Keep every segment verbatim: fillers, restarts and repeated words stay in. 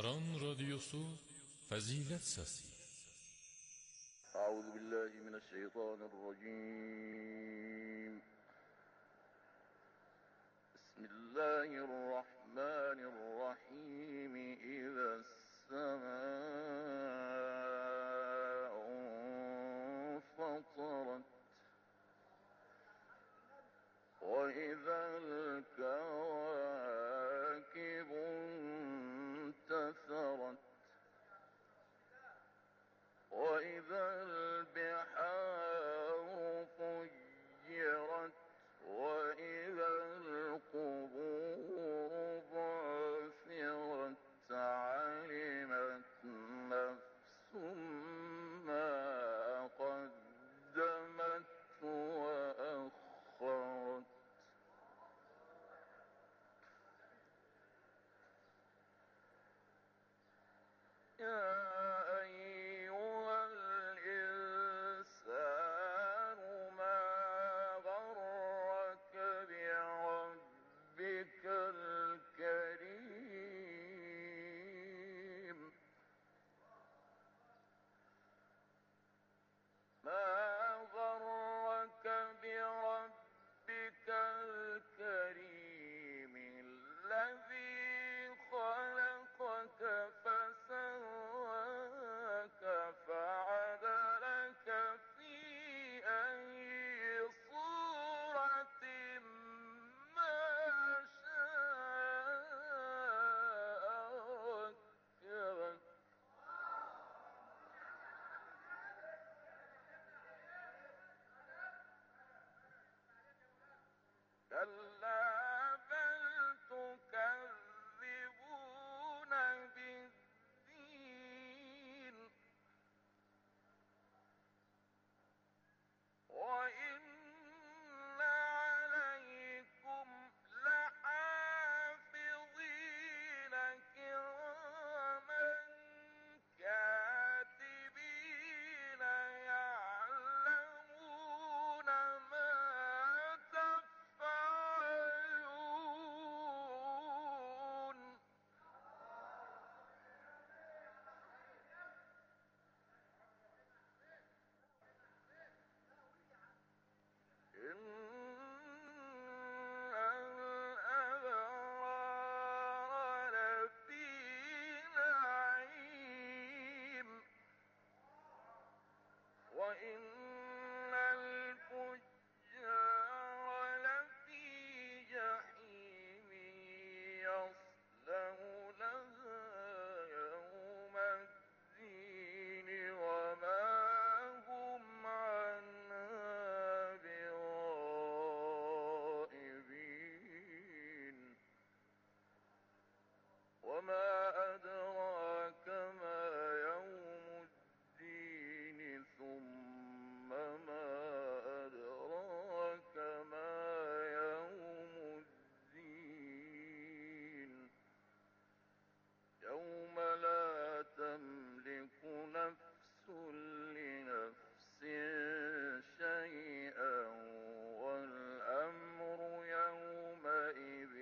Aran Radyosu Fazilet Sesi. Euzu billahi mineşşeytanirracim. Bismillahirrahmanirrahim. İzes semâ'u fatarat ve izel kevâkibu intesarat وإذا البحار فجرت وإذا القبور بعثرت علمت نفس ما قدمت وأخرت يا أيها الإنسان ما غرك بربك الكريم ما غرك بربك الكريم الذي خلقك فسواك فعدلك في أي صورة ما شاء ركبك كلا بل تكذبون بالدين وإن عليكم لحافظين كراما كاتبين يعلمون ما تفعلون إن الأبرار لفي نعيم وإن الفجار لفي جحيم يصلونها يوم الدين وما هم عنها بغائبين وما أدراك ما يوم الدين ثم ما أدراك ما يوم الدين يوم لا تملك نفس لنفس شيئا والأمر يومئذ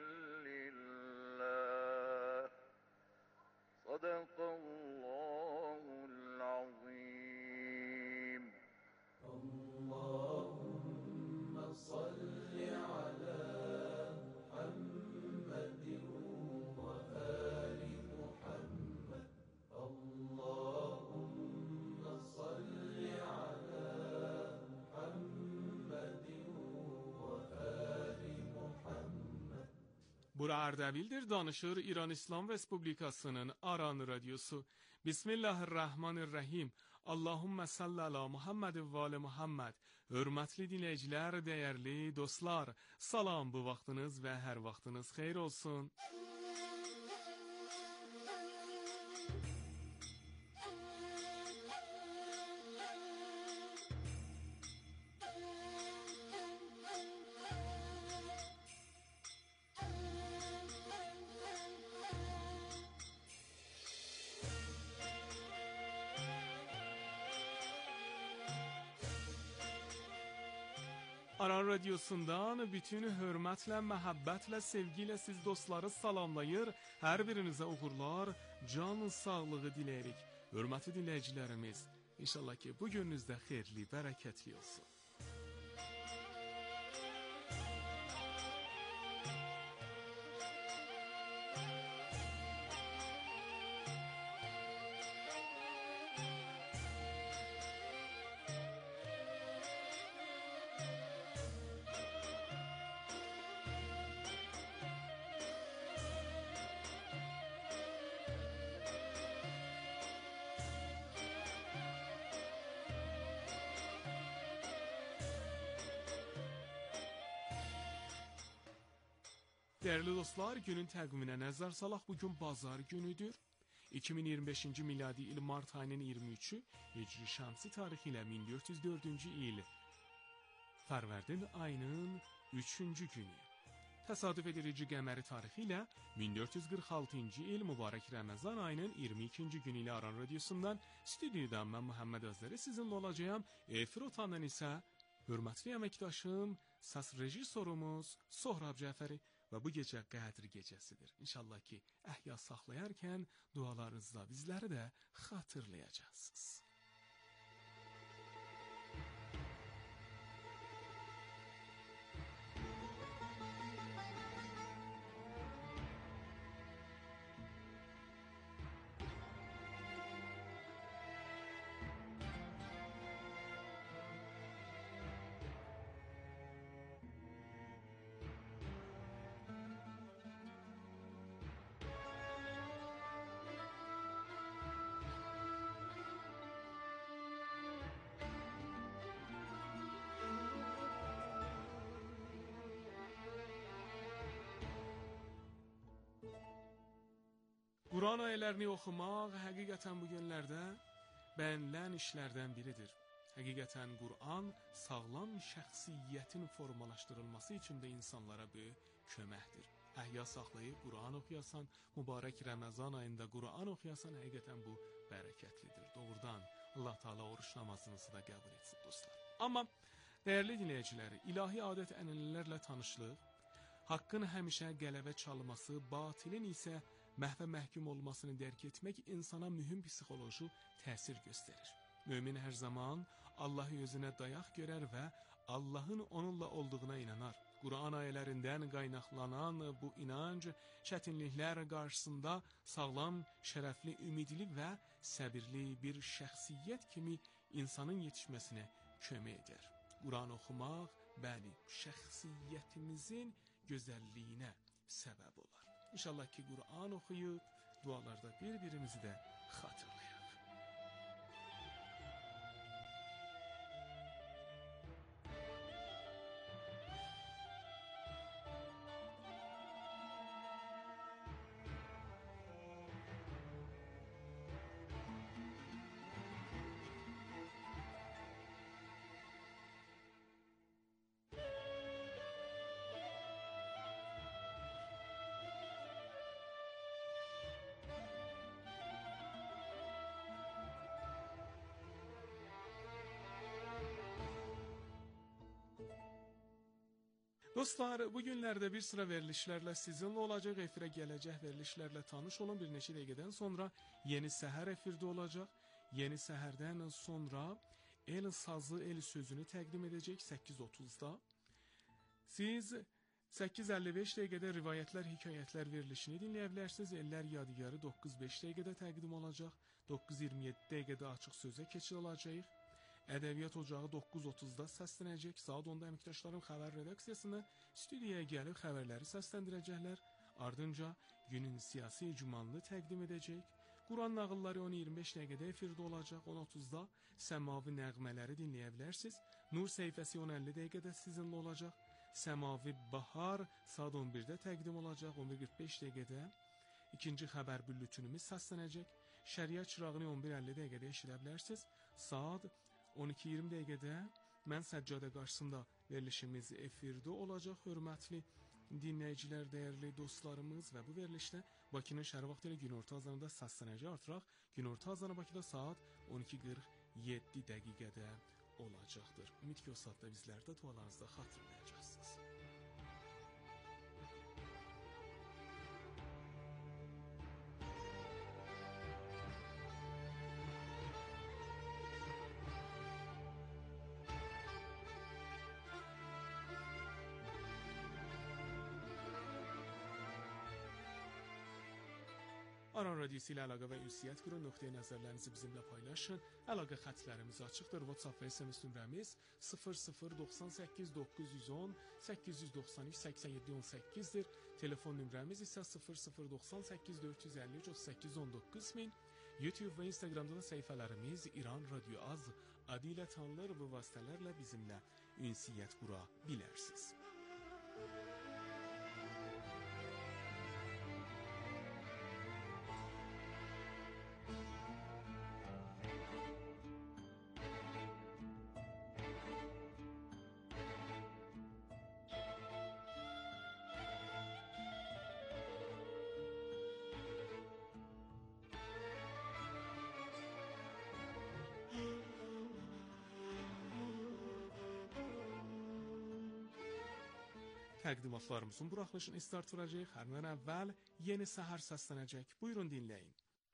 لله صدق الله العظيم. اللهم صل على محمد وآل محمد اللهم صل على محمد وآل محمد. Bura Ardabil'dir, danışır İran İslam Respublikası'nın Aran Radyosu. Bismillahirrahmanirrahim. Allahümme salli ala Muhammed ve ali Muhammed. Hürmetli dinleyiciler, değerli dostlar, salam, bu vaxtınız ve her vaxtınız xeyir olsun. Aran Radyosu'ndan bütün hürmetle, məhəbbətlə, sevgiyle siz dostları salamlayır, her birinize uğurlar, canın sağlığı diləyirik. Hörmətli dinləyicilərimiz, inşallah ki bu gününüzdə xeyirli, bərəkətli olsun. Değerli dostlar, günün təqviminə nəzər salaq. Bugün bazar günüdür. iki min iyirmi beşinci miladi il mart ayının iyirmi üçü, Hicri Şəmsi tarixi ilə min dörd yüz dördüncü il Fərvərdin ayının üçüncü günü. Təsadüf edirici qəməri tarixi ilə min dörd yüz qırx altıncı il Mübarək Ramazan ayının iyirmi ikinci günü ilə Aran Radiosundan stüdyodan mən Muhammed Özləri sizinlə olacağım. Efir otandan isə hörmətli əməkdaşım, səs rejissorumuz Sohrab Cəfəri və bu gecə Qədr gecəsidir. İnşallah ki, əhya saxlayarkən dualarınızla bizləri də xatırlayacaqsınız. Quran ayələrini oxumaq həqiqətən bu günlərdə bəyənilən işlərdən biridir. Həqiqətən Quran sağlam şəxsiyyətin formalaşdırılması üçün də insanlara böyük köməkdir. Əhya saxlayıb Quran oxuyasan, mübarək Ramazan ayında Quran oxuyasan, həqiqətən bu bərəkətlidir. Doğrudan Allah Taala oruç namazınızı da qəbul etsin dostlar. Amma dəyərli dinləyiciləri, ilahi adət ənənələrlə tanışlıq, haqqın həmişə qələbə çalması, batilin isə məhvə məhkum olmasını dərk etmək insana mühüm psixoloji təsir göstərir. Mömin hər zaman Allahı özünə dayaq görər və Allahın onunla olduğuna inanar. Quran ayələrindən qaynaqlanan bu inanc çətinliklər qarşısında sağlam, şərəfli, ümidli və səbirli bir şəxsiyyət kimi insanın yetişməsinə kömək edər. Quran oxumaq, bəli, şəxsiyyətimizin gözəlliyinə səbəb olar. İnşallah ki Quran oxuyub, dualarda bir-birimizi də xatırlayaq. Dostlar, bu günlərdə bir sıra verilişlərlə sizinlə olacaq, efirə gələcək verilişlərlə tanış olun. Bir neçə dəqiqədən sonra yeni səhər efirdə olacaq. Yeni səhərdən sonra el sazı, el sözünü təqdim edəcək səkkiz otuzda. Siz səkkiz əlli beş dəqiqədə rivayətlər, hekayətlər verilişini dinləyə bilərsiniz. Ellər yadigarı doqquz beş dəqiqədə təqdim olacaq. doqquz iyirmi yeddi dəqiqədə açıq sözə keçid olacaq. Ədəbiyyat ocağı doqquz otuzda səslənəcək. Saat onda əməkdaşlarım xəbər redaksiyasını stüdiyaya gəlib xəbərləri səsləndirəcəklər. Ardınca günün siyasi icmalını təqdim edəcək. Quran nağılları on iyirmi beş dəqiqədə efirdə olacaq. on otuzda səmavi nəğmələri dinləyə bilərsiniz. Nur səhifəsi on əlli dəqiqədə sizinlə olacaq. Səmavi bahar saat on birdə təqdim olacaq. on bir qırx beş dəqiqədə ikinci xəbər bülletinimiz səslənəcək. Şəriət çırağını on bir əlli dəqiqədə eşidə bilərsiniz. Saat on iki iyirmi dəqiqədə mən səccadə qarşısında verilişimiz efirdə olacaq. Hörmətli dinləyicilər, dəyərli dostlarımız və bu verilişdə Bakının şəhər vaxtı ilə günorta azanında səslənəcək. Artıraq günorta azanı Bakıda saat on iki qırx yeddi dəqiqədə olacaqdır. Ümid ki o saatda bizlər də dualarınızda xatırlayacaqsınız. Aran Radiosu ilə əlaqə və ünsiyyət qurun, nöqteyi nəzərlərinizi bizimlə paylaşın. Əlaqə xətlərimiz açıqdır. WhatsApp və S M S nömrəmiz sıfır sıfır doxsan səkkiz doqquz yüz on səkkiz yüz doxsan üç səksən yeddi on səkkizdir. Telefon nömrəmiz isə sıfır sıfır doxsan səkkiz dörd yüz əlli üç otuz səkkiz on doqquz min. YouTube və Instagramda da səhifələrimiz İran Radio Az adı ilə tanınır. Bu vasitələrlə bizimlə ünsiyyət qura bilərsiniz. Təqdimatlarımızın buraxılışını startılacaq. Həndən əvvəl yeni səhər səslənəcək. Buyurun dinləyin.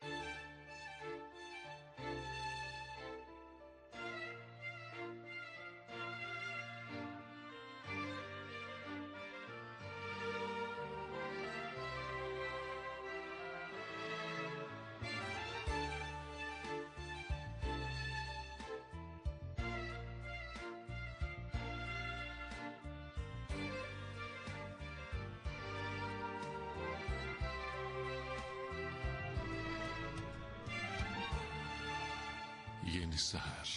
Yeni səhər.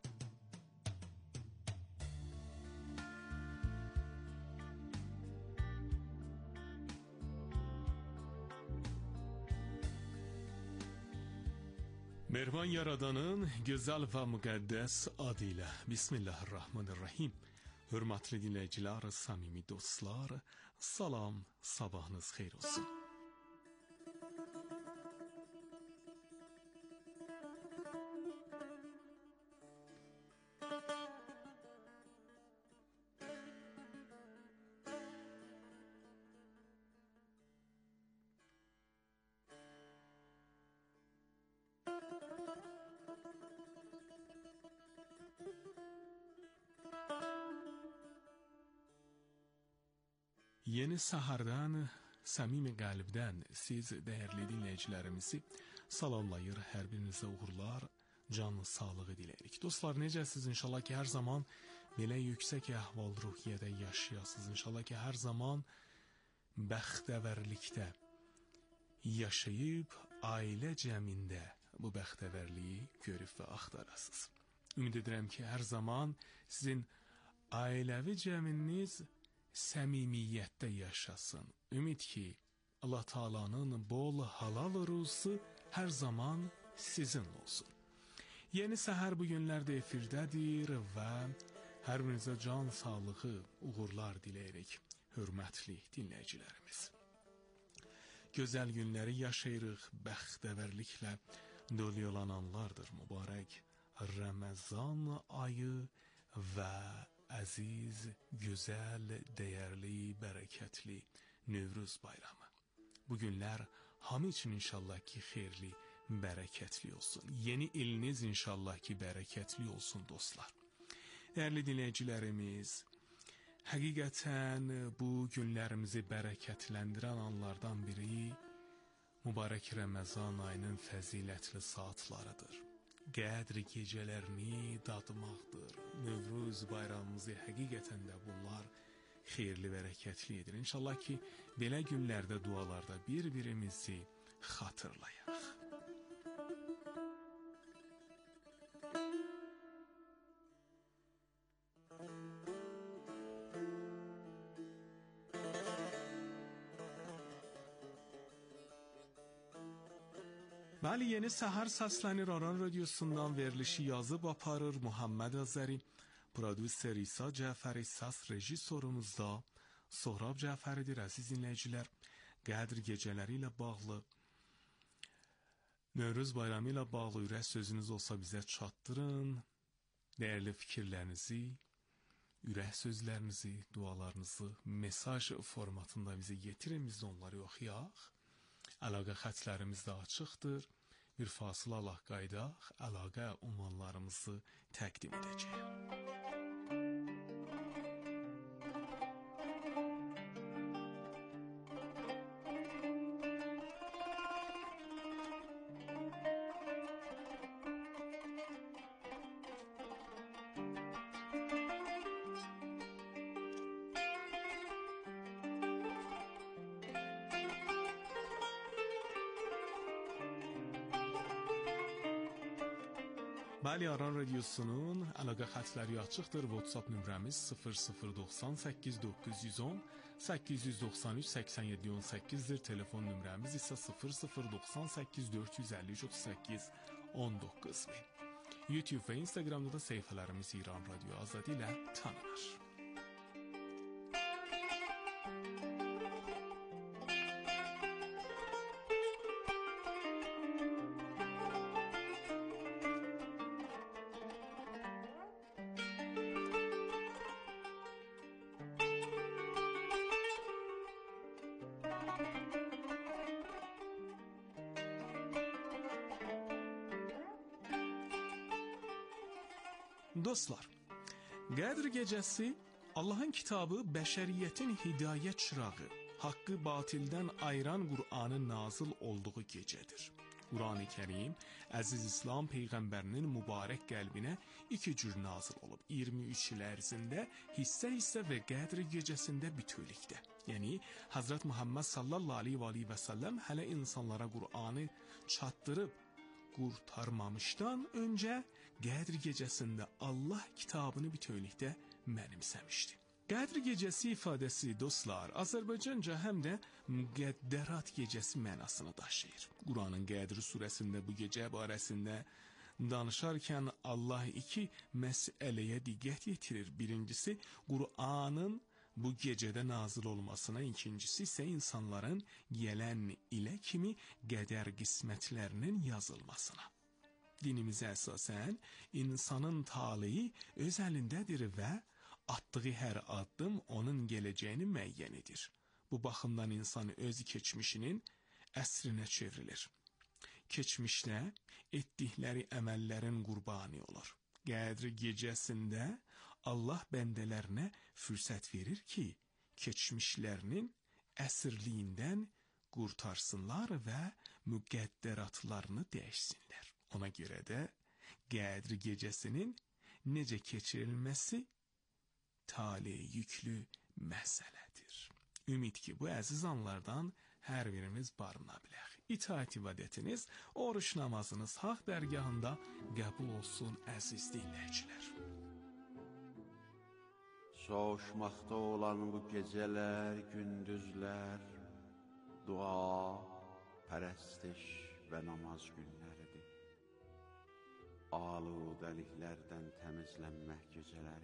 Mehriban Yaradanın gözəl və müqəddəs adı ilə Bismillahirrahmanirrahim. Hörmətli dinləyicilər, samimi dostlar, salam, sabahınız xeyir olsun. Yeni səhərdən, səmimi qəlbdən siz dəyərli dinləyicilərimizi salamlayır, hər birinizə uğurlar, canlı sağlığı diləyirik. Dostlar, necəsiz? İnşallah ki, hər zaman belə yüksək əhval-ruhiyyədə yaşayasınız. İnşallah ki, hər zaman bəxtəvərlikdə yaşayıb, ailə cəmində bu bəxtəvərliyi görüb və axtarasınız. Ümid edirəm ki, hər zaman sizin ailəvi cəminiz səmimiyyətdə yaşasın. Ümid ki, Allah Taala'nın bol halal ruzusu hər zaman sizin olsun. Yeni səhər bu günlərdə efirdədir və hər birinizə can sağlığı, uğurlar diləyərək, hörmətli dinləyicilərimiz. Gözəl günləri yaşayırıq, bəxtəvərliklə dolu olan anlardır. Mübarək Ramazan ayı və əziz, gözəl, dəyərli, bərəkətli Nevruz bayramı. Bu günlər hamı üçün inşallah ki, xeyirli, bərəkətli olsun. Yeni iliniz inşallah ki, bərəkətli olsun dostlar. Dəyərli dinləyicilərimiz, həqiqətən bu günlərimizi bərəkətləndirən anlardan biri mübarək Ramazan ayının fəzilətli saatlarıdır. Qədr gecələrini dadmaqdır. Nevruz bayramımızı həqiqətən də bunlar xeyirli, bərəkətli edir. İnşallah ki, belə günlərdə, dualarda bir-birimizi xatırlayaq. Bəli, yeni səhər səslənir. Aran Radiosundan verilişi yazıb aparır Muhammed Azəri, prodüser İsa Cəfəri, səs rejissorumuzda Sohrab Cəfəridir. Əziz dinləyicilər, Qədr gecələri ilə bağlı, Nevruz bayramı ilə bağlı ürək sözünüz olsa bizə çatdırın. Dəyərli fikirlərinizi, ürək sözlərinizi, dualarınızı mesaj formatında bizə yetirin, biz də onları oxuyaq. Əlaqə xətlərimiz də açıqdır. Bir fasilə Allah qaydaq, əlaqə ünvanlarımızı təqdim edəcəyəm. Bəli, Aran Radiosunun əlaqə xətləri açıqdır. WhatsApp nömrəmiz sıfır sıfır doxsan səkkiz doqquz yüz on səkkiz yüz doxsan üç səksən yeddi on səkkizdir. Telefon nömrəmiz isə sıfır sıfır doxsan səkkiz dörd yüz əlli üç otuz səkkiz on doqquz min. YouTube və Instagramda da səhifələrimiz İran Radio Azadi ilə tanınır. Dostlar, Qədr gecəsi Allahın kitabı bəşəriyyətin hidayət çırağı, haqqı batildən ayıran Qur'anın nazil olduğu gecədir. Qur'an-ı Kərim Əziz İslam Peyğəmbərinin mübarək qəlbinə iki cür nazil olub. iyirmi üç il ərzində hissə-hissə və Qədr gecəsində bütövlükdə. Yəni Həzrət Muhammed sallallahu aleyhi və səlləm hələ insanlara Qur'anı çatdırıb qurtarmamışdan öncə Qədr gecəsində Allah kitabını bütövlükdə mənimsəmişdi. Qədr gecəsi ifadəsi dostlar Azərbaycanca həm də müqəddərat gecəsi mənasını daşıyır. Quranın Qədr surəsində bu gecə barəsində danışarkən Allah iki məsələyə diqqət yetirir. Birincisi Qur'anın bu gecədə nazil olmasına, ikincisi isə insanların gələn ilə kimi qədər qismətlərinin yazılmasına. Dinimizə əsasən insanın taleyi öz əlindədir və atdığı hər addım onun gələcəyini müəyyən edir. Bu baxımdan insan öz keçmişinin əsrinə çevrilir. Keçmişdə etdikləri əməllərin qurbanı olur. Qədr gecəsində Allah bəndələrinə fürsət verir ki, keçmişlərinin əsirliyindən qurtarsınlar və müqəddəratlarını dəyişsinlər. Ona görə də Qədr gecəsinin necə keçirilməsi taleyə yüklü məsələdir. Ümid ki, bu əziz anlardan hər birimiz barına bilək. İtaət ibadətiniz, oruç namazınız haqq dərgahında qəbul olsun əziz dinləyicilər. Soğuşmaqda olan bu gecələr, gündüzlər, dua, pərəstiş və namaz günləridir. Aludəliklərdən təmizlənmək gecələri.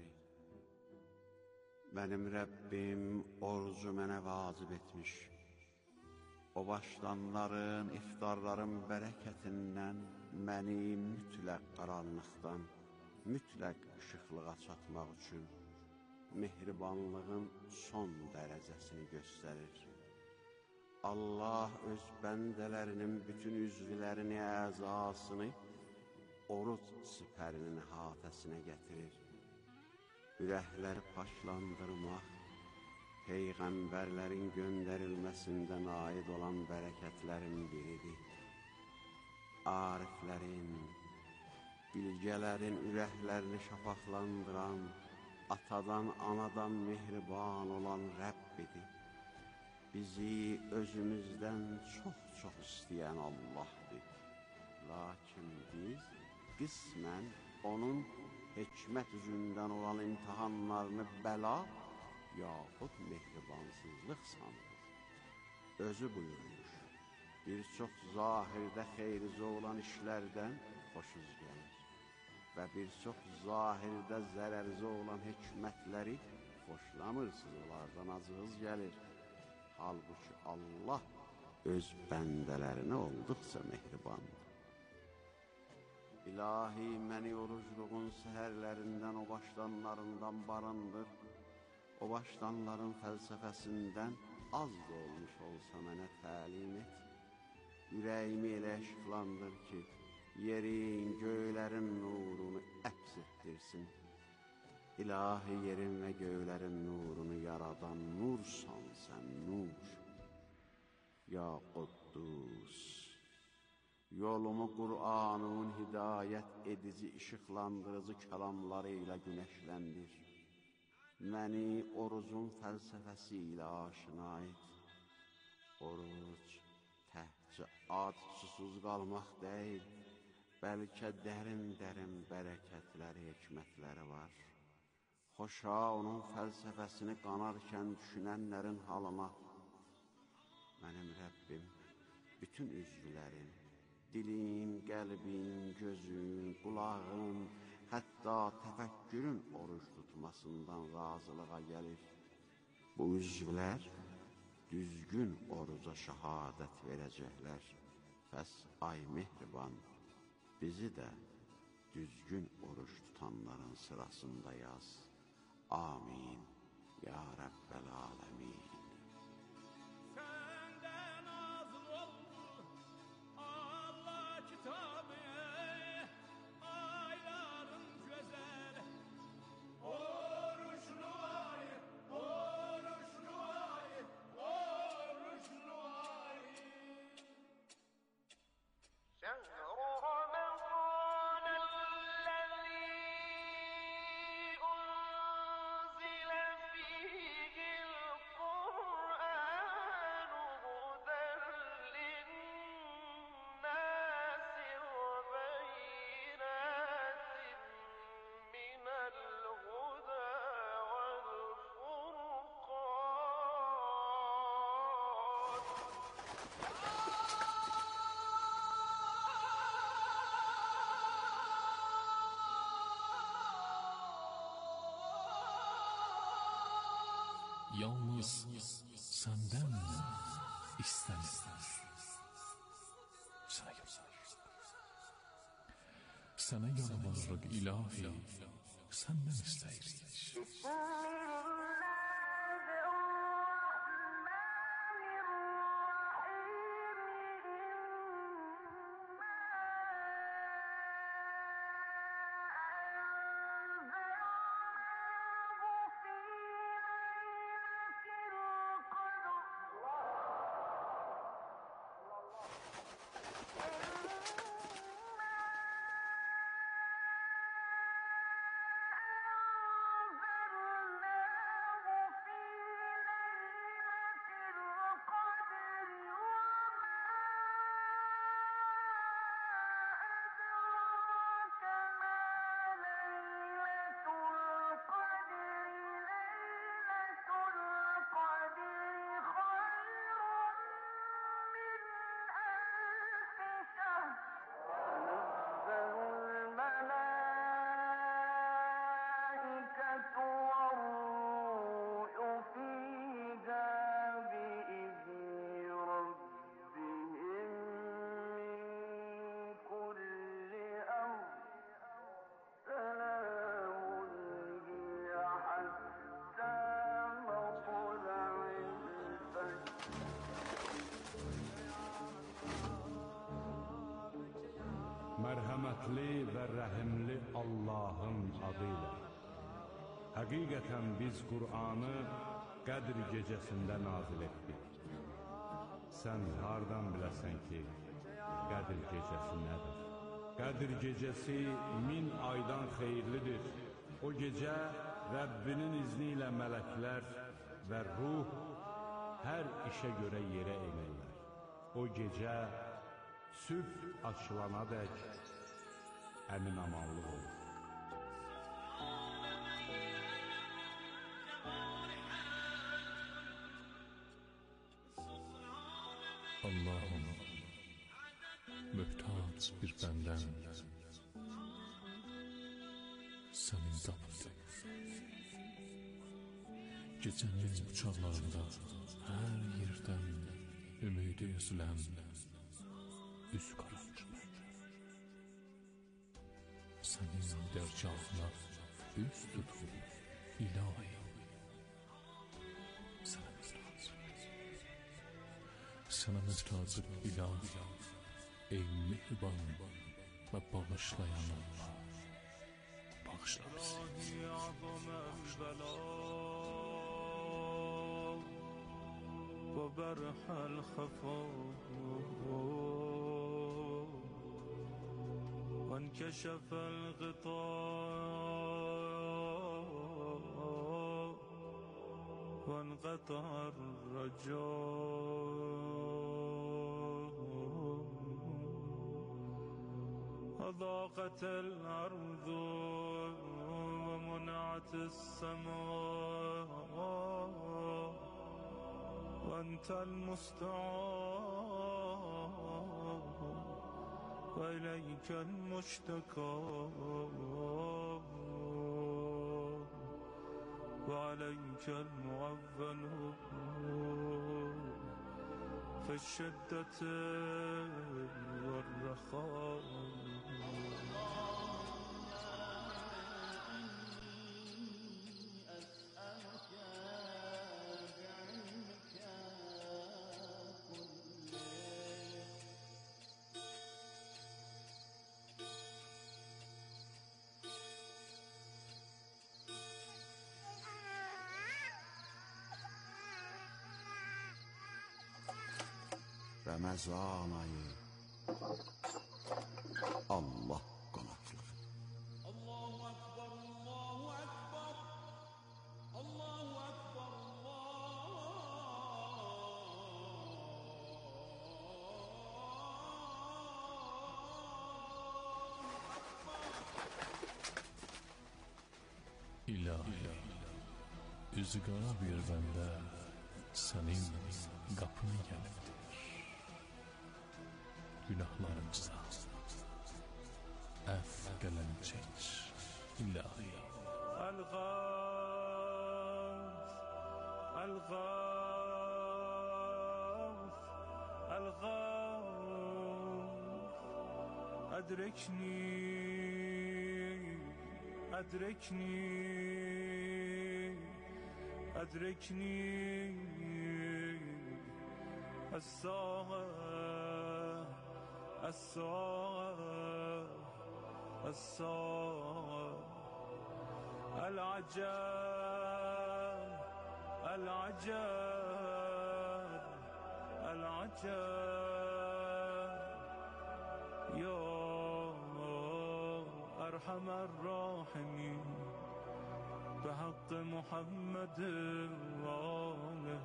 Mənim Rəbbim orucu mənə vacib etmiş. O başlanların, iftarların bərəkətindən məni mütləq qaranlıqdan, mütləq işıqlığa çatmaq üçün mehribanlığın son dərəcəsini göstərir. Allah öz bəndələrinin bütün üzvlərini, əzasını oruc sipərinin hatəsinə gətirir. Ürəkləri paşlandırmaq, Peyğəmbərlərin göndərilməsindən aid olan bərəkətlərin biridir. Ariflərin, bilgələrin ürəklərini şafaqlandıran, atadan, anadan mehriban olan Rəbbidir. Bizi özümüzdən çox-çox istəyən Allahdır. Lakin biz qismən onun hikmət üzündən olan imtihanlarını bəla yaxud mehribansızlıq sanır. Özü buyurmuş, bir çox zahirdə xeyrizə olan işlərdən xoşuz gəlir və bir çox zahirdə zərərizə olan hikmətləri xoşlamırsınız, onlardan acığız gəlir. Halbuki Allah öz bəndələrinə olduqca mehribandır. İlahi, məni orucluğun səhərlərindən, o başlanlarından barındır. O başlanların fəlsəfəsindən az da olmuş olsa mənə təlim et. Ürəyimi elə işıqlandır ki, yerin, göylərin nurunu əks etdirsin. İlahi, yerin və göylərin nurunu yaradan nursan sən, nur. Ya Quddus, yolumu Qur'anın hidayət edici, işıqlandırıcı kəlamları ilə günəşləndir. Məni orucun fəlsəfəsi ilə aşina et. Oruc təhcə ad susuz qalmaq deyil, Bəlkə dərin-dərin bərəkətləri, hikmətləri var. Xoşa onun fəlsəfəsini qanarkən düşünənlərin halına. Mənim Rəbbim bütün üzvlərin, dilin, qəlbin, gözün, qulağın, hətta təfəkkürün oruç tutmasından razılığa gəlir. Bu üzvlər düzgün oruca şəhadət verəcəklər. Pəs ay mehriban, bizi də düzgün oruç tutanların sırasında yaz. Amin. Ya Rəbbəl Aləmin. Senden nazıl oldu Allah kitabı, ayların güzel. Oruçlu ay, oruçlu ay, oruçlu ay. Yalnız senden istenir. Sana yalvarırıq. Sana yalvarırıq ilahi, senden isteyirik. Mərhəmətli və rəhimli Allahın adıyla. Həqiqətən biz Qur'anı Qədr gecəsində nazil etdik. Sən hardan biləsən ki, Qədr gecəsi nədir? Qədr gecəsi min aydan xeyirlidir. O gecə Rəbbinin izni ilə mələklər və ruh hər işə görə yerə enirlər. O gecə sübh açılana dək əmin-amanlıq olur. Allah'ım, mühtaç bir benden senin tapındı. Gecenin uçaklarında her yerden ümidi üzülen üz kararır bende. Senin dergahına üz tutup ilahi sana müstahzı. Sana müstahzı ilahi, ey mehriban ve bağışlayan Allah. Bağışla bizi. وبرح الخفاء وانكشف الغطاء وانقطع الرجاء وضاقت الأرض ومنعت السماء وأنت المستعان وإليك المشتكى وعليك المعول في الشدة والرخاء. Ramazan ayı Allah qonaqlığı. Allahu Ekber, Allahu Ekber, Allahu Ekber, İlahi, üzü qara bir bəndə sənin qapını gəlibdir. Günahlarımıza əff qələm çək, ilahi. الغاث الغاث الغاث أدركني أدركني أدركني الساعة الساعة الساعة العجاب العجاب العجاب يا أرحم الراحمين بحق محمد وآله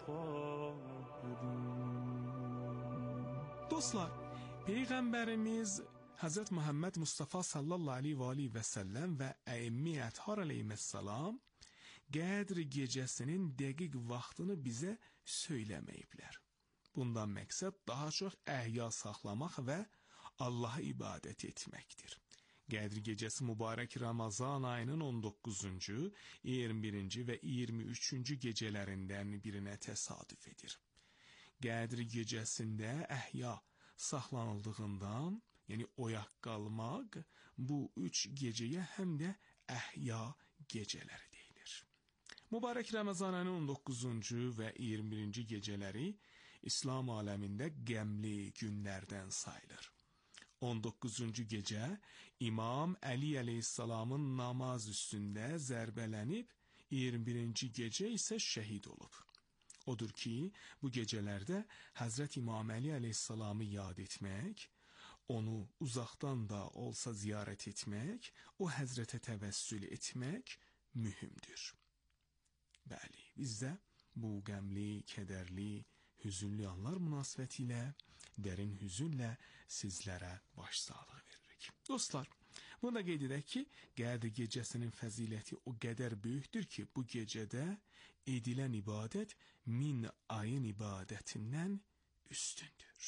الطاهرين. Dostlar, Peyğəmbərimiz Həzrət Muhammed Mustafa sallallahu aleyhi və aleyhi və səlləm və əimmi ətharə aleyhissalam Qədr gecəsinin dəqiq vaxtını bizə söyləməyiblər. Bundan məqsəd daha çox əhya saxlamaq və Allaha ibadət etməkdir. Qədr gecəsi mübarək Ramazan ayının on doqquzuncu, iyirmi birinci və iyirmi üçüncü gecələrindən birinə təsadüf edir. Qədr gecəsində əhya saxlanıldığından, yəni oyaq qalmaq, bu üç gecəyə həm də əhya gecələri deyilir. Mübarək Ramazan ayının on doqquzuncu və iyirmi birinci gecələri İslam aləmində qəmli günlərdən sayılır. on doqquzuncu gecə İmam Əli əleyhissalamın namaz üstündə zərbələnib, iyirmi birinci gecə isə şəhid olub. Odur ki, bu gecələrdə Həzrət İmam Əli əleyhissalamı yad etmək, onu uzaqdan da olsa ziyarət etmək, o həzrətə təvəssül etmək mühümdür. Bəli, biz də bu qəmli, kədərli, hüzünlü anlar münasibətilə, dərin hüzünlə sizlərə başsağlığı veririk. Dostlar, bunu da qeyd edək ki, Qədr gecəsinin fəziləti o qədər böyükdür ki, bu gecədə edilən ibadət min ayın ibadətindən üstündür.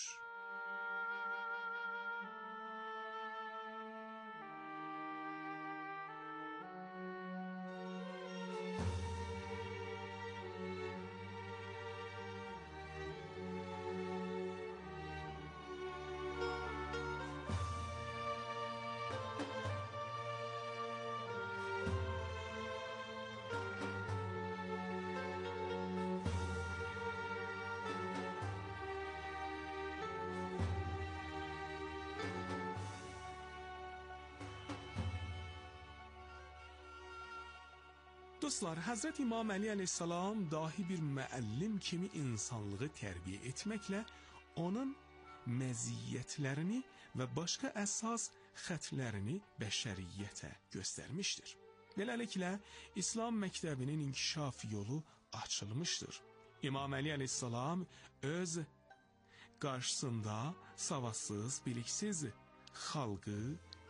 Dostlar, Həzrət İmam Əli əleyhissalam dahi bir müəllim kimi insanlığı tərbiyə etməklə onun məziyyətlərini və başqa əsas xətlərini bəşəriyyətə göstərmişdir. Beləliklə, İslam məktəbinin inkişaf yolu açılmışdır. İmam Əli əleyhissalam öz qarşısında savadsız, biliksiz xalqı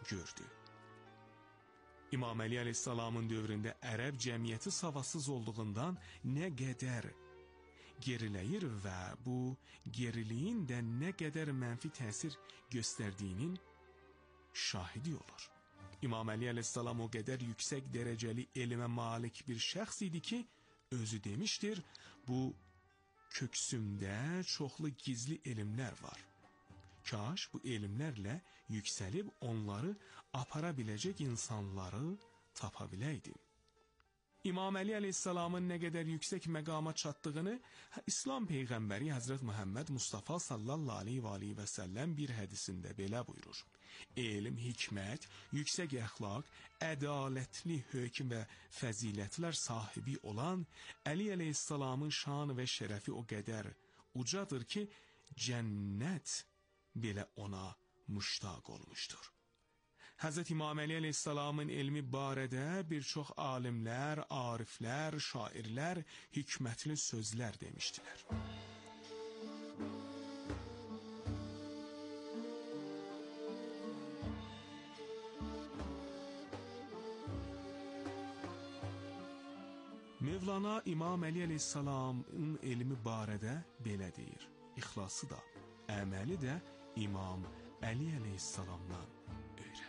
gördü. İmam Əli əleyhissalamın dövründə ərəb cəmiyyəti savadsız olduğundan nə qədər geriləyir və bu geriliyin də nə qədər mənfi təsir göstərdiyinin şahidi olur. İmam Əli əleyhissalam o qədər yüksək dərəcəli elmə malik bir şəxs idi ki, özü demişdir, bu köksümdə çoxlu gizli elmlər var. Kaş bu elmlərlə yüksəlib onları apara biləcək insanları tapa biləydim. İmam Əli əleyhissalamın nə qədər yüksək məqama çatdığını İslam Peyğəmbəri Həzrət Muhammed Mustafa sallallahu aleyhi və aleyhi və səlləm bir hədisində belə buyurur. Elm, hikmət, yüksək əxlaq, ədalətli hökm və fəzilətlər sahibi olan Əli əleyhissalamın şanı və şərəfi o qədər ucadır ki, cənnət belə ona müştaq olmuşdur. Həzrət İmam Əli əleyhissalamın elmi barədə bir çox alimlər, ariflər, şairlər hikmətli sözlər demişdilər. Mevlana İmam Əli əleyhissalamın elmi barədə belə deyir. İxlası da, əməli də İmam Əli əleyhissalamdan öyrən.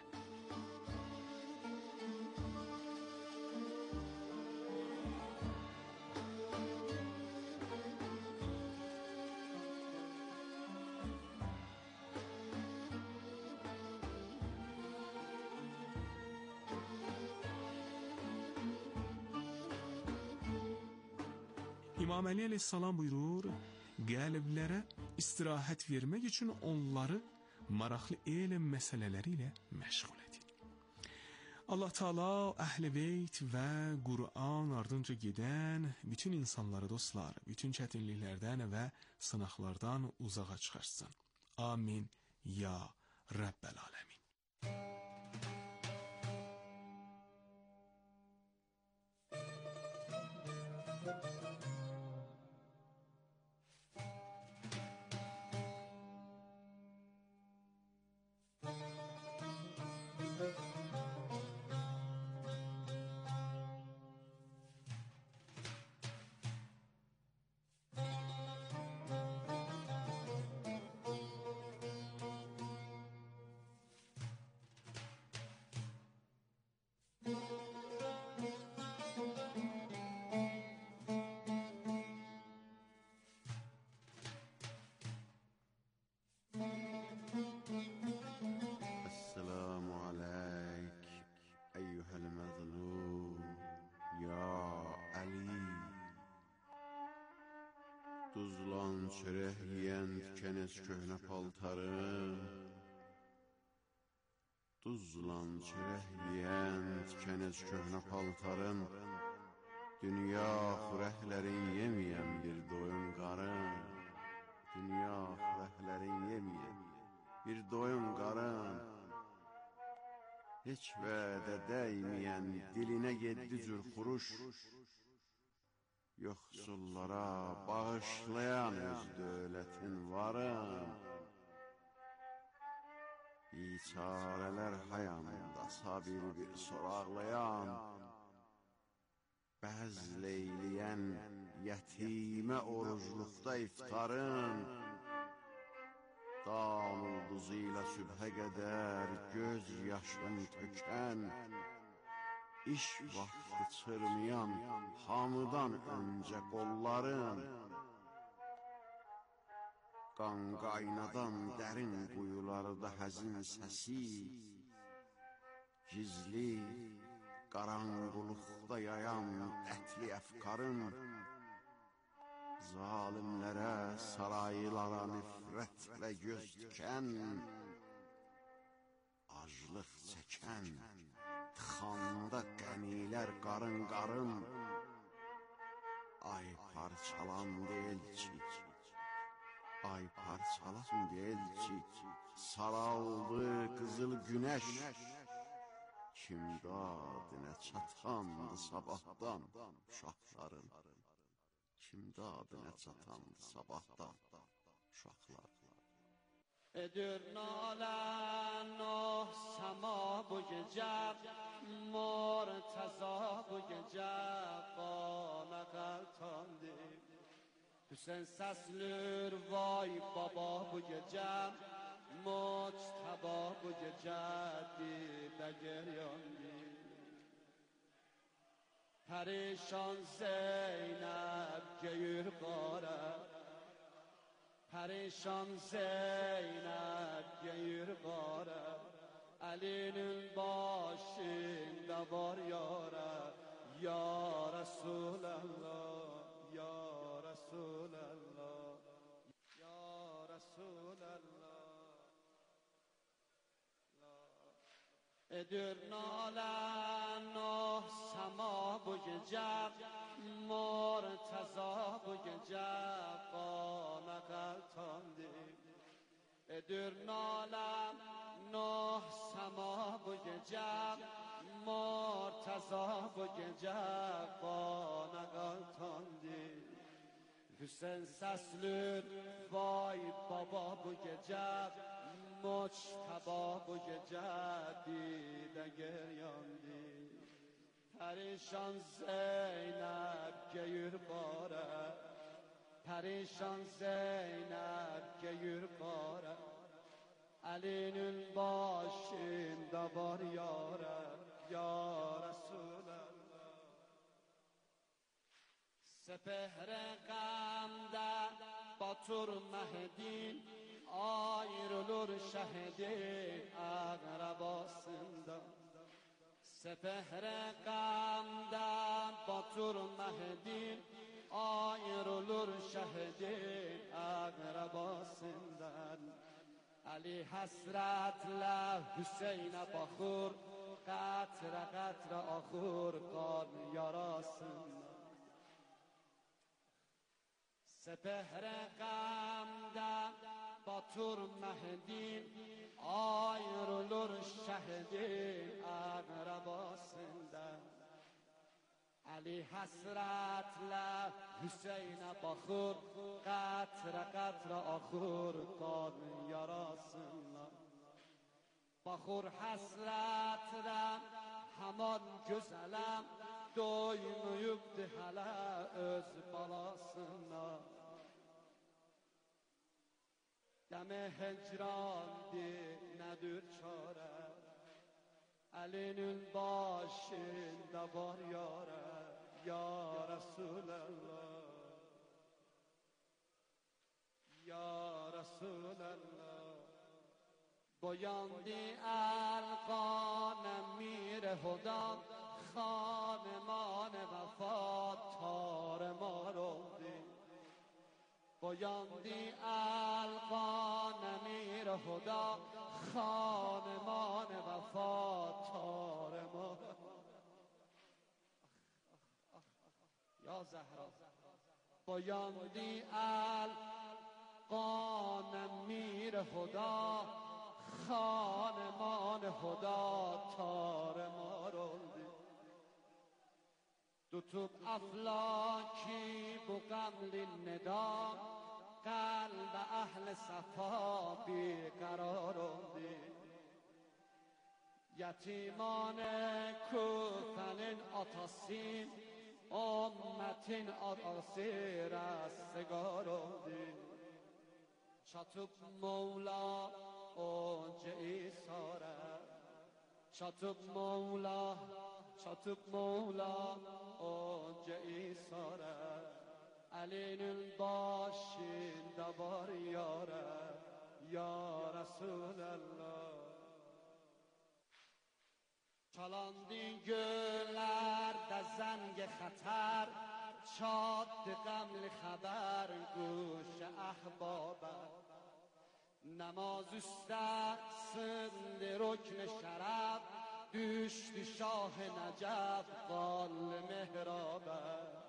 İmam Əli əleyhissalam buyurur, qəlblərə istirahət vermək üçün onları maraqlı elm məsələləri ilə məşğul edin. Allah Teala Əhl-i Beyt və Qur'an ardınca gedən bütün insanları dostlar, bütün çətinliklərdən və sınaqlardan uzağa çıxarsın. Amin ya Rəbbəl aləmin. Duzlan çörək yiyən tükənəz köhnə paltarım. Duzlan çörək yiyən tükənəz köhnə paltarım. Dünya xürəklərin yeməyən bir doyun qarın. Dünya xürəklərin yeməyən bir doyun qarın. Heç vədə dəyməyən dilinə yeddi cür xuruş. Yoxsullara bağışlayan öz dövlətin varım. Biçarələr hayanda sabir bir soraqlayan, bəzl eyləyən yetimə orucluqda iftarın. Dan ulduzu ilə sübhə qədər göz yaşın tökən, İş vaxtı çırmayan hamıdan öncə qolların, qan qaynadan dərin quyularda həzin səsi, gizli qaranquluqda yayan qətli əfkarın, zalimlərə, saraylara nifrətlə göz dikən, aclıq çəkən, tıxanda qəmilər qarın-qarın. Ay parçalandı elçi, ay parçalandı elçi, saraldı qızıl günəş. Kim dadinə çatandı sabahdan uşaqların, kim dadinə çatandı sabahdan uşaqlar. ادرنالن و سما بوی جب مرتضا بوی جب bana qaltandı Hüseyin səslür vay baba bu gecə Muçtaba bu gecə didə geryandı Perişan Zeynep geyir qara Perişan Zeynep geyir qara Əlinin başında var yara Ya Resulallah Ya Resulallah Ya Resulallah Edirnalen o sema bu gece Murtaza bu gece bana qaltandı Edirnalen o sema bu gece Murtaza bu gece bana qaltandı Hüseyin səslür vay baba bu gece Muçtaba bu gece didə geryandı Perişan Zeynep geyir qara Perişan Zeynep geyir qara Əlinin başında var yara Ya Resulallah Sepehre qamda Batur Mehdin ayrılır şehidi ağrabasında Sepehre qamda Batur Mehdin ayrılır şehidi ağrabasından Ali hasretle Hüseyin'e bakır Qatra qatra axır qan yarasından Sepehre qamda Batur Mehdin ayrılır şehidin ağrabasından Ali hasretle Hüseyin'e bakır Qatra qatra axır qan yarasından Baxır həsrətrə haman gözələm Doymayıbdı hələ öz balasına Dəmi hecrandı nədir çarə Əlinin başında var yara Ya Resulallah Ya Resulallah Boyandi ارقان میر هدا خانمان وفات تار ما روندی Boyandi ارقان میر هدا خانمان وفات تار ما یا زهرا Boyandi ارقان میر هدا خانمان خدا تار ما روندی دوتوب افلاکی بو قمل ندا قلب اهل صفا بی قرار روندی یتیمان کوفنین آتاسین امتین آتاسی رستگار روندی چطوب مولا Onca İsa'ra Çatıp Mevla Çatıp Mevla Onca İsa'ra Ali'nin başında var yara Ya Resulallah Çalandı göllerde zenge xatar Çattı qamli xabar Guş ahbaba نماز استقسند رکن شرف düştü şah نجف قال مهرابه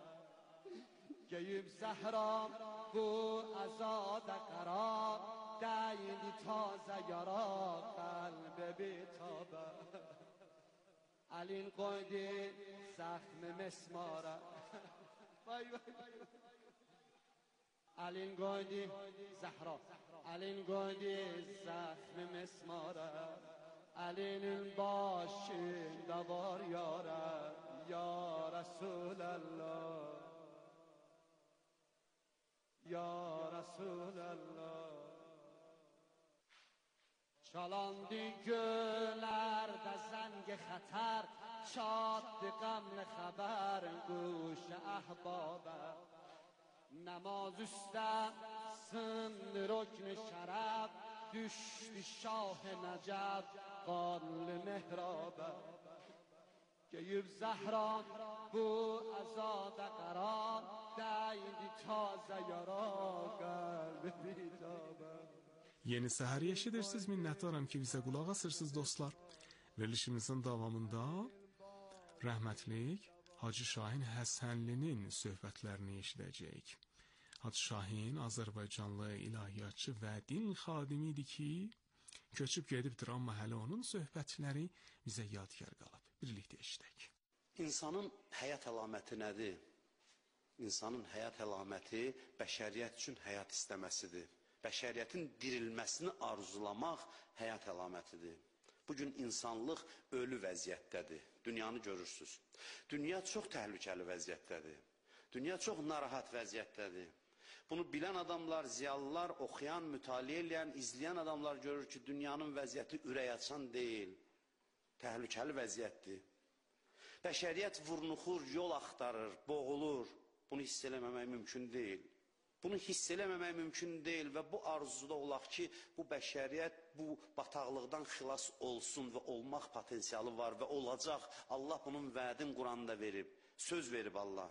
گیب زهرام bu azada قرار دیدی تازه یارا قلب بیتابه علین قیدی زخم مسماره وای وای Alin qoydi Zəhra, Alin qoydi zəxmi mesmara, Alinin başında var yara, ya Resulallah, ya Resulallah. Çalandı göllərdə zəngi xətər, çatdı qəmli xəbər quş əhbabə. Namaz üstə sındı rükn-i şərəf, düşdü şah Nəcəb qanlı mehrabə. Geyib Zəhran bu əzada qərar, dəydi tazə yara qəlbi bitabə. Yeni Səhər eşidirsiniz, minnətdaram ki bizə qulaq asırsınız dostlar. Verilişimizin davamında rəhmətlik Hacı Şahin Həsənlinin söhbətlərini eşidəcəyik. Hacı Şahin Azərbaycanlı ilahiyyatçı və din xadimi idi ki, köçüb gedibdir, amma hələ onun söhbətləri bizə yadgar qalıb. Birlikdə eşidək. İnsanın həyat əlaməti nədir? İnsanın həyat əlaməti bəşəriyyət üçün həyat istəməsidir. Bəşəriyyətin dirilməsini arzulamaq həyat əlamətidir. Bugün insanlıq ölü vəziyyətdədir. Dünyanı görürsünüz. Dünya çox təhlükəli vəziyyətdədir. Dünya çox narahat vəziyyətdədir. Bunu bilən adamlar, ziyalılar, oxuyan, mütaliə edən, izləyən adamlar görür ki, dünyanın vəziyyəti ürək açan deyil. Təhlükəli vəziyyətdir. Bəşəriyyət vurnuxur, yol axtarır, boğulur. Bunu hiss eləməmək mümkün deyil. Bunu hiss eləməmək mümkün deyil və bu arzuda olaq ki, bu bəşəriyyət bu bataqlıqdan xilas olsun və olmaq potensialı var və olacaq. Allah bunun vədin Quranda verib, söz verib Allah.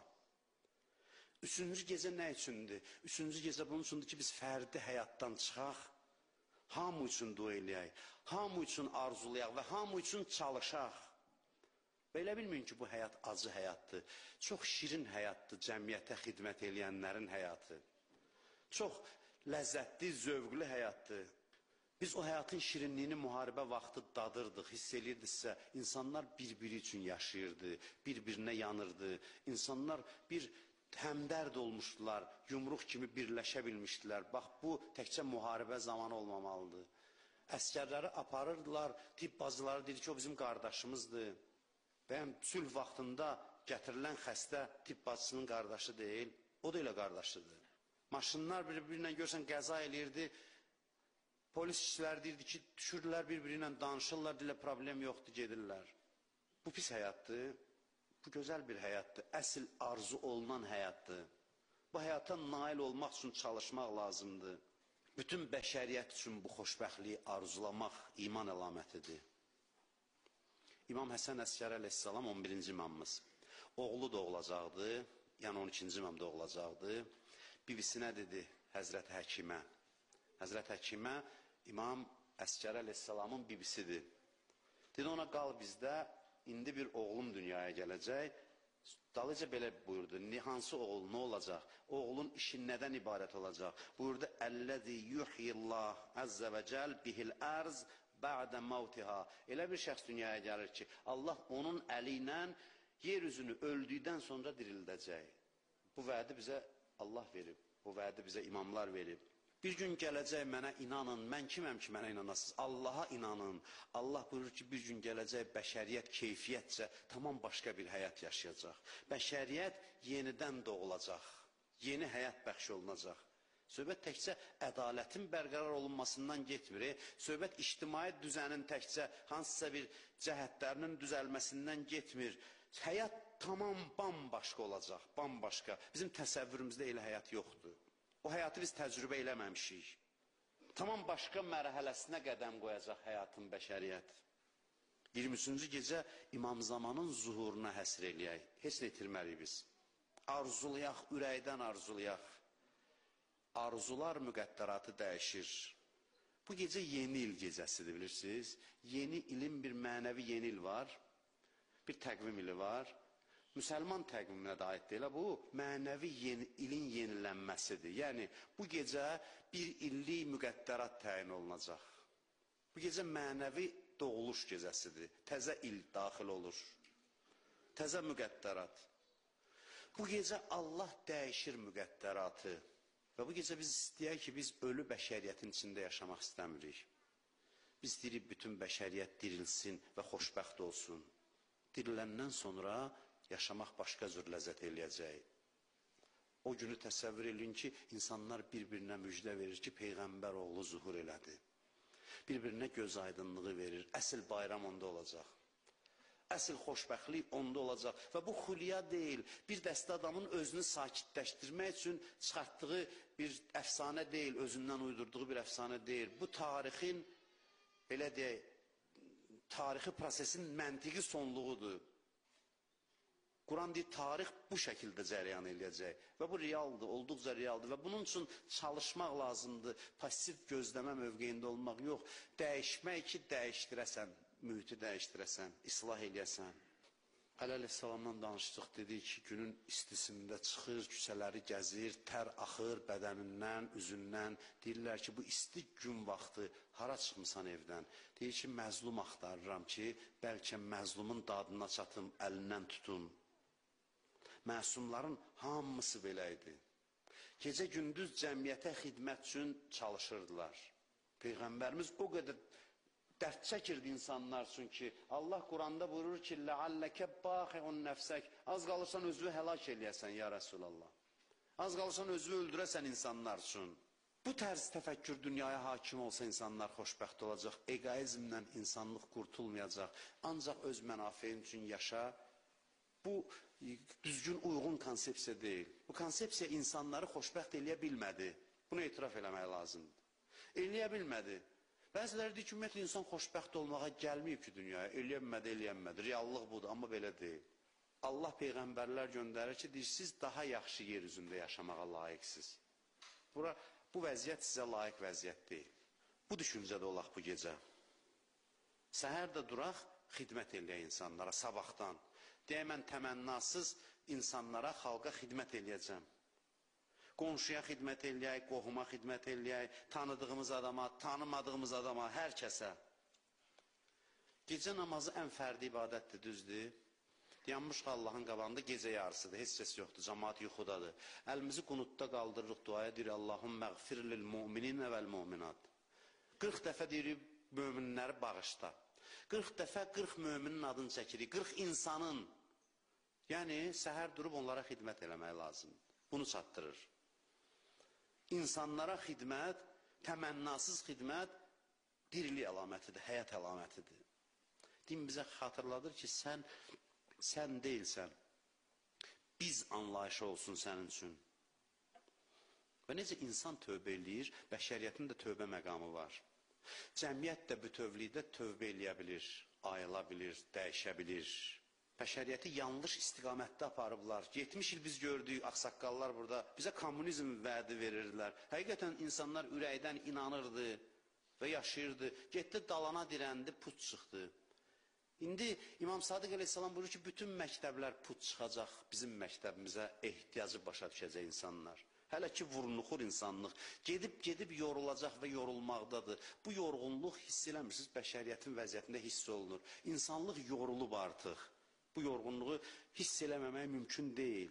Üçüncü gecə nə üçündür? Üçüncü gecə bunun üçündür ki, biz fərdi həyatdan çıxaq, hamı üçün dua eləyək, hamı üçün arzulayaq və hamı üçün çalışaq. Və elə bilməyin ki, bu həyat acı həyatdır, çox şirin həyatdır, cəmiyyətə xidmət eləyənlərin həyatı. Çox ləzzətli, zövqlü həyatdır. Biz o həyatın şirinliyini müharibə vaxtı dadırdıq, hiss edirdiksə, insanlar bir-biri üçün yaşayırdı, bir-birinə yanırdı. İnsanlar bir həmdərd olmuşdular, yumruq kimi birləşə bilmişdilər. Bax, bu təkcə müharibə zamanı olmamalıdır. Əskərləri aparırdılar, tibb bacıları dedi ki, o bizim qardaşımızdır. Bəyəm, sülh vaxtında gətirilən xəstə tibb bacısının qardaşı deyil, o da elə qardaşıdır. Maşınlar bir-birinə görsən qəza eləyirdi, polis işçiləri deyirdi ki, düşürdülər bir-birinə, danışırlar, dilə problem yoxdur, gedirlər. Bu pis həyatdır, bu gözəl bir həyatdır, əsl arzu olunan həyatdır. Bu həyata nail olmaq üçün çalışmaq lazımdır. Bütün bəşəriyyət üçün bu xoşbəxtliyi arzulamaq iman əlamətidir. İmam Həsən Əskəri əleyhissalam on birinci imamımız. Oğlu doğulacaqdı, yəni on ikinci imam doğulacaqdı. Bibisinə dedi Həzrət Həkimə. Həzrət Həkimə İmam Əskəri əleyhissalamın bibisidir. Dedi ona qal bizdə, indi bir oğlum dünyaya gələcək. Dalıca belə buyurdu, hansı oğul, nə olacaq? Oğlun işi nədən ibarət olacaq? Buyurdu, Əlləzi yuhyillah əzzə və cəl bihil ərz bə'də mavtiha. Elə bir şəxs dünyaya gəlir ki, Allah onun əli ilə yer üzünü öldükdən sonra dirildəcək. Bu vədi bizə Allah verib, bu vədi bizə imamlar verib. Bir gün gələcək mənə inanın, mən kiməm ki mənə inanasınız? Allaha inanın. Allah buyurur ki, bir gün gələcək bəşəriyyət keyfiyyətcə tamam başqa bir həyat yaşayacaq. Bəşəriyyət yenidən doğulacaq, yeni həyat bəxş olunacaq. Söhbət təkcə ədalətin bərqərar olunmasından getmir, söhbət ictimai düzənin təkcə hansısa bir cəhətlərinin düzəlməsindən getmir. Həyat tamam bambaşqa olacaq, bambaşqa. Bizim təsəvvürümüzdə elə həyat yoxdur. O həyatı biz təcrübə eləməmişik. Tamam başqa mərhələsinə qədəm qoyacaq həyatın bəşəriyyət. iyirmi üçüncü gecə İmam Zamanın zuhuruna həsr eləyək. Heç nə itirməliyik biz. Arzulayaq, ürəkdən arzulayaq. Arzular müqəddəratı dəyişir. Bu gecə yeni il gecəsidir, bilirsiniz. Yeni ilin bir mənəvi yeni il var. Bir təqvim ili var. Müsəlman təqviminə də aid deyil, bu mənəvi yeni, ilin yenilənməsidir. Yəni, bu gecə bir illik müqəddərat təyin olunacaq. Bu gecə mənəvi doğuluş gecəsidir. Təzə il daxil olur. Təzə müqəddərat. Bu gecə Allah dəyişir müqəddəratı. Və bu gecə biz istəyək ki, biz ölü bəşəriyyətin içində yaşamaq istəmirik. Biz deyirik, bütün bəşəriyyət dirilsin və xoşbəxt olsun. Diriləndən sonra yaşamaq başqa cür ləzzət eləyəcək. O günü təsəvvür edin ki, insanlar bir-birinə müjdə verir ki, Peyğəmbər oğlu zuhur elədi. Bir-birinə göz aydınlığı verir. Əsl bayram onda olacaq. Əsl xoşbəxtlik onda olacaq. Və bu xülya deyil, bir dəstə adamın özünü sakitləşdirmək üçün çıxartdığı bir əfsanə deyil, özündən uydurduğu bir əfsanə deyil. Bu tarixin, belə deyək, tarixi prosesin məntiqi sonluğudur. Quran deyir, tarix bu şəkildə cərəyan eləyəcək. Və bu realdır, olduqca realdır. Və bunun üçün çalışmaq lazımdır. Pasiv gözləmə mövqeyində olmaq yox. Dəyişmək ki, dəyişdirəsən, mühiti dəyişdirəsən, islah eləyəsən. Əli əleyhissalamdan danışdıq, dedik ki, günün istisində çıxır, küçələri gəzir, tər axır bədənindən, üzündən. Deyirlər ki, bu isti gün vaxtı hara çıxmısan evdən? Deyir ki, məzlum axtarıram ki, bəlkə məzlumun dadına çatım, əlindən tutum. Məsumların hamısı belə idi. Gecə-gündüz cəmiyyətə xidmət üçün çalışırdılar. Peyğəmbərimiz o qədər dərd çəkirdi insanlar üçün ki, Allah Quranda buyurur ki, لَعَلَّكَ بَاخِعُ نَفْسَكَ Az qalırsan özünü həlak eləyəsən, ya Rəsulallah. Az qalırsan özünü öldürəsən insanlar üçün. Bu tərz təfəkkür dünyaya hakim olsa insanlar xoşbəxt olacaq. Egoizmlə insanlıq qurtulmayacaq. Ancaq öz mənafeyin üçün yaşa. Bu düzgün, uyğun konsepsiya deyil. Bu konsepsiya insanları xoşbəxt eləyə bilmədi. Bunu etiraf eləmək lazımdır. Eləyə bilmədi. Bəziləri deyir ki, ümumiyyətlə insan xoşbəxt olmağa gəlməyib ki, dünyaya. Eləyənmədi, eləyənmədi. Reallıq budur, amma belə deyil. Allah peyğəmbərlər göndərir ki, deyir, siz daha yaxşı yer üzündə yaşamağa layiqsiz. Bura, bu vəziyyət sizə layiq vəziyyət deyil. Bu düşüncədə olaq bu gecə. Səhər də duraq, xidmət eləyək insanlara, sabahdan. Deyək, mən təmənnasız insanlara, xalqa xidmət eləyəcəm. Qonşuya xidmət eləyək, qohuma xidmət eləyək, tanıdığımız adama, tanımadığımız adama, hər kəsə. Gecə namazı ən fərdi ibadətdir, düzdür. Dayanmışıq Allahın qabağında gecə yarısıdır, heç kəs yoxdur, cəmaat yuxudadır. Əlimizi qunutda qaldırırıq, duaya deyir, Allahum məğfir lil mu'mininə vəl mu'minat. qırx dəfə deyirik, möminləri bağışla. qırx dəfə qırx möminin adını çəkirik, qırx insanın. Yəni, səhər durub onlara xidmət eləmək lazımdır. Bunu çatdırır. İnsanlara xidmət, təmənnasız xidmət dirilik əlamətidir, həyat əlamətidir. Din bizə xatırladır ki, sən, sən deyilsən, biz anlayışı olsun sənin üçün. Və necə insan tövbə eləyir, bəşəriyyətin də tövbə məqamı var. Cəmiyyət də bütövlükdə tövbə eləyə bilir, ayıla bilir, dəyişə bilir. Bəşəriyyəti yanlış istiqamətdə aparıblar. yetmiş il biz gördük, ağsaqqallar burada bizə kommunizm vədi verirdilər. Həqiqətən insanlar ürəkdən inanırdı və yaşayırdı. Getdi dalana dirəndi, put çıxdı. İndi İmam Sadiq əleyhissalam buyurur ki, bütün məktəblər put çıxacaq, bizim məktəbimizə ehtiyacı başa düşəcək insanlar. Hələ ki, vurnuxur insanlıq. Gedib-gedib yorulacaq və yorulmaqdadır. Bu yorğunluq hiss eləmirsiniz, bəşəriyyətin vəziyyətində hiss olunur. İnsanlıq yorulub artıq. Bu yorğunluğu hiss eləməmək mümkün deyil.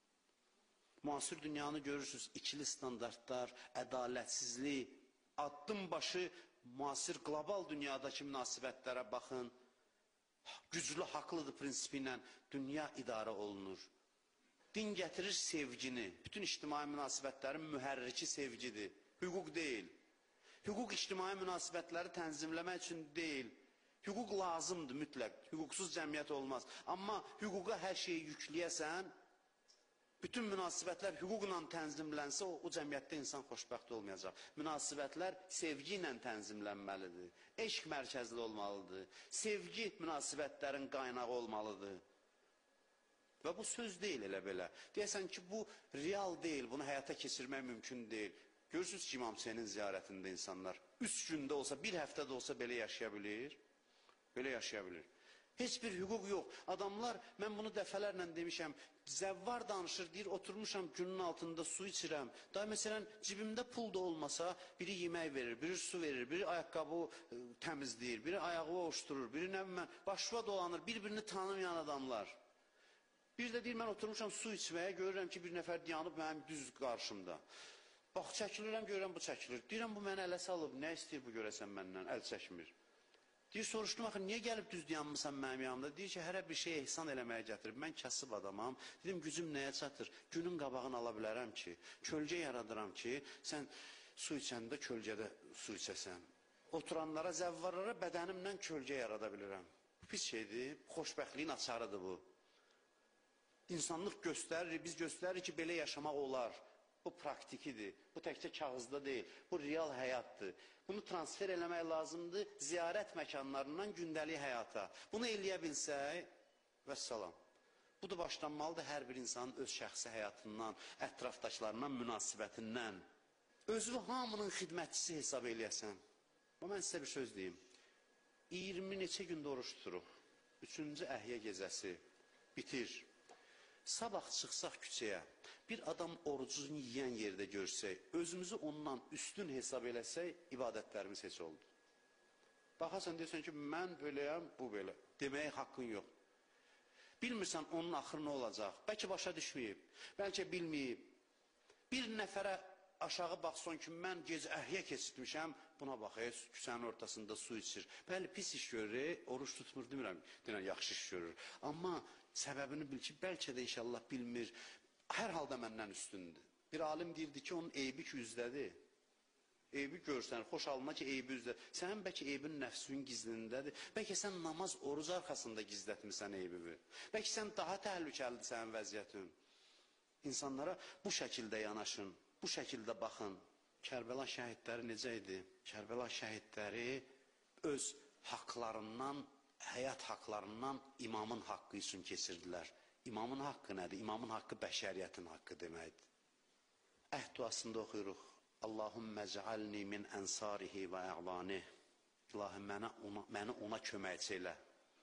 Müasir dünyanı görürsünüz, ikili standartlar, ədalətsizlik, addım başı müasir qlobal dünyadakı münasibətlərə baxın. Güclü, haqlıdır prinsipi ilə dünya idarə olunur. Din gətirir sevgini, bütün ictimai münasibətlərin mühərriki sevgidir, hüquq deyil. Hüquq ictimai münasibətləri tənzimləmək üçün deyil. Hüquq lazımdır mütləq, hüquqsuz cəmiyyət olmaz. Amma hüquqa hər şeyi yükləyəsən, bütün münasibətlər hüquqla tənzimlənsə, o, o cəmiyyətdə insan xoşbəxt olmayacaq. Münasibətlər sevgi ilə tənzimlənməlidir, eşq mərkəzli olmalıdır, sevgi münasibətlərin qaynağı olmalıdır. Və bu söz deyil elə belə. Deyəsən ki, bu real deyil, bunu həyata keçirmək mümkün deyil. Görürsünüz ki, İmam Hüseynin ziyarətində insanlar üç gündə olsa, bir həftədə olsa belə yaşaya bilir. Belə yaşaya bilir. Heç bir hüquq yox. Adamlar, mən bunu dəfələrlə demişəm, zəvvar danışır, deyir, oturmuşam günün altında su içirəm. Daha məsələn, cibimdə pul da olmasa, biri yemək verir, biri su verir, biri ayaqqabı e, təmizləyir, biri ayağı ovuşturur, biri nə bilmən, başva dolanır, bir-birini tanımayan adamlar. Bir də deyir, mən oturmuşam su içməyə, görürəm ki, bir nəfər dayanıb mənim düz qarşımda. Bax, çəkilirəm, görürəm, bu çəkilir. Deyirəm, bu mənə ələ salıb, nə istəyir bu görəsən məndən, əl çəkmir. Deyir, soruşdum, axı, niyə gəlib düz dayanmısan mənim yanımda? Deyir ki, hərə bir şey ehsan eləməyə gətirib, mən kasıb adamam. Dedim, gücüm nəyə çatır? Günün qabağını ala bilərəm ki, kölgə yaradıram ki, sən su içəndə kölgədə su içəsən. Oturanlara, zəvvarlara bədənimlə kölgə yarada bilirəm. Pis şeydir, xoşbəxtliyin açarıdır bu. İnsanlıq göstərir, biz göstərir ki, belə yaşamaq olar. Bu praktikidir, bu təkcə kağızda deyil, bu real həyatdır. Bunu transfer eləmək lazımdır ziyarət məkanlarından gündəlik həyata. Bunu eləyə bilsək, vəssalam. Bu da başlanmalıdır hər bir insanın öz şəxsi həyatından, ətrafdaşlarından, münasibətindən. Özü hamının xidmətçisi hesab eləyəsən. Mən sizə bir söz deyim. iyirmi neçə gündə oruç tuturuq. Üçüncü əhyə gecəsi bitir. Sabah çıxsaq küçəyə, bir adam orucunu yiyən yerdə görsək, özümüzü ondan üstün hesab eləsək, ibadətlərimiz heç oldu. Baxarsan, deyirsən ki, mən böyləyəm, bu belə. Deməyə haqqın yox. Bilmirsən, onun axırı nə olacaq? Bəlkə başa düşməyib, bəlkə bilməyib. Bir nəfərə aşağı baxsan ki, mən gecə əhyə keçirmişəm, buna baxayıq, küçənin ortasında su içir. Bəli, pis iş görür, oruç tutmur demirəm, deyirəm, yaxşı iş görür. Amma səbəbini bil ki, bəlkə də inşallah bilmir, hər halda məndən üstündür. Bir alim deyirdi ki, onun eybi ki, üzdədir. Eybi görsən, xoş alma ki, eybi üzdədir. Sənin bəlkə eybin nəfsün gizlindədir. Bəlkə sən namaz, oruc arxasında gizlətmirsən eybivi. Bəlkə sən daha təhlükəlidir sənin vəziyyətin. İnsanlara bu şəkildə yanaşın, bu şəkildə baxın. Kərbəla şəhidləri necə idi? Kərbəla şəhidləri öz haqlarından, həyat haqlarından imamın haqqı üçün keçirdilər. İmamın haqqı nədir? İmamın haqqı bəşəriyyətin haqqı deməkdir. Əhd duasında oxuyuruq. Allahümmə cəalni min ənsarihi və əğvanih. İlahim, məni ona köməkçi elə.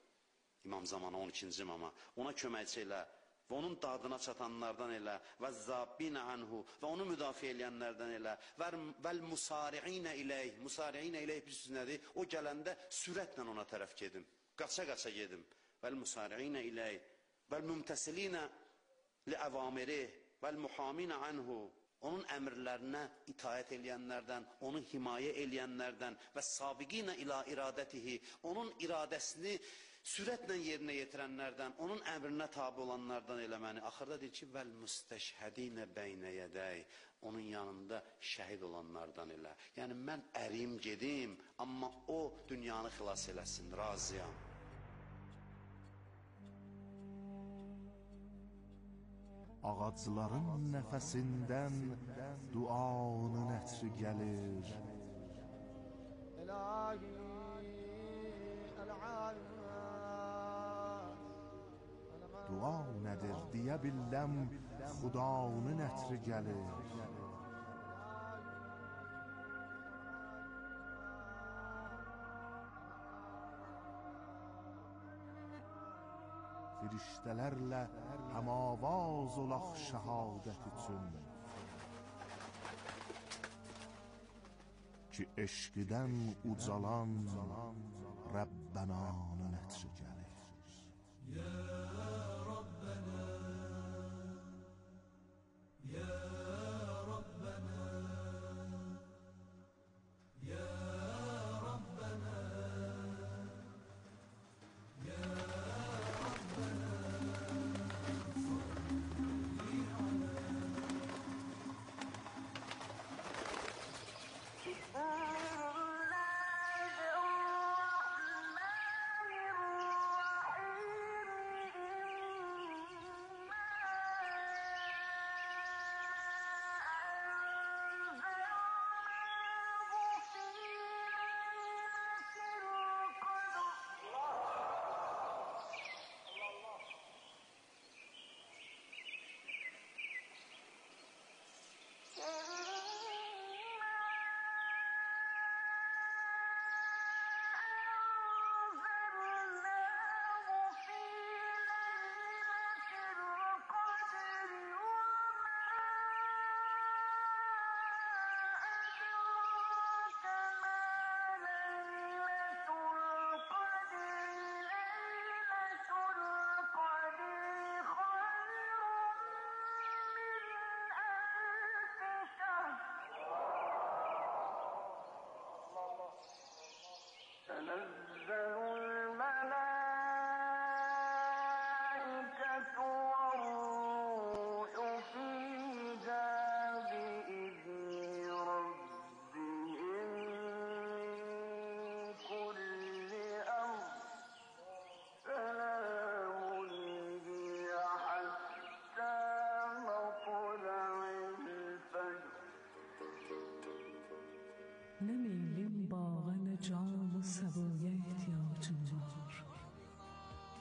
İmam zamanı on ikinci imama. Ona köməkçi elə və onun dadına çatanlardan elə və zəbbinə anhu və onu müdafiə eləyənlərdən elə vəl musari'inə iləyh. Musari'inə iləyh bir söz nədir? O gələndə sürətlə ona tərəf gedim. Qaça-qaça gedim. Vəl musari'inə iləyh vəl mümtəsilinə li-əvamirih vəl muhaminə anhu. Onun əmrlərinə itaət eləyənlərdən, onu himayə eləyənlərdən və sabiqinə ilə iradətihi, onun iradəsini sürətlə yerinə yetirənlərdən, onun əmrinə tabi olanlardan eləməni. Axırda deyir ki, vəl müstəşhədinə beynə yədəy, onun yanında şəhid olanlardan elə. Yəni, mən əriyim gedim, amma o dünyanı xilas eləsin, razıyam. Ağacların nəfəsindən duanın ətri gəlir. İlahi, dua nədir deyə billəm, xudanın ətri gəlir. Firiştələrlə həmavaz olaq şəhadət üçün ki, eşqidən ucalan Rəbbənanın ətri gəlir. Ya Rabbənə, Ya Rabbənə, Ya Rabbənə, Ya بسم الله الرحمن الرحيم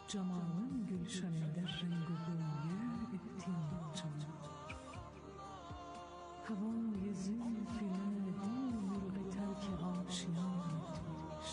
Cemalın gülşeninde rengi boyu ettin canım. Havai zülfüne dil mürgüter ki aşiyan etmiş.